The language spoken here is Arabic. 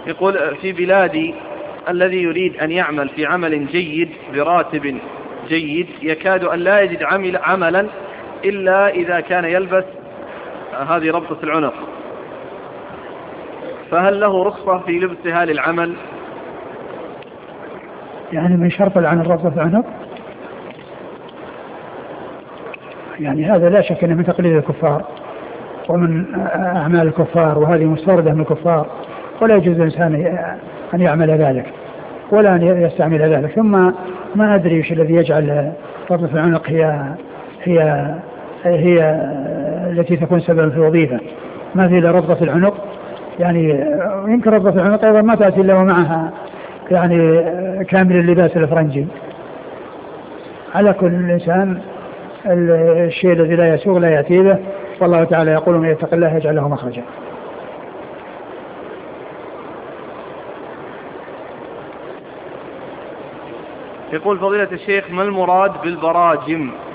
يقول في بلادي الذي يريد أن يعمل في عمل جيد براتب جيد يكاد أن لا يجد عملا إلا إذا كان يلبس هذه ربطة العنق، فهل له رخصة في لبسها للعمل؟ يعني من شرط عن ربطة العنق، يعني هذا لا شك أنه من تقليد الكفار ومن أعمال الكفار، وهذه مستوردة من الكفار، ولا يجوز الإنسان أن يعمل ذلك ولا أن يستعمل ذلك. ثم ما أدري وش الذي يجعل ربطة العنق هي التي تكون سببا في الوظيفة، ما في إلا ربطة العنق. يعني يمكن ربطة العنق أيضا ما تأتي إلا ومعها يعني كامل اللباس الفرنجي. على كل الإنسان الشيء الذي لا يسوغ لا يأتي به، والله تعالى يقول من يتق الله يجعل له مخرجا. يقول فضيلة الشيخ ما المراد بالبراجم؟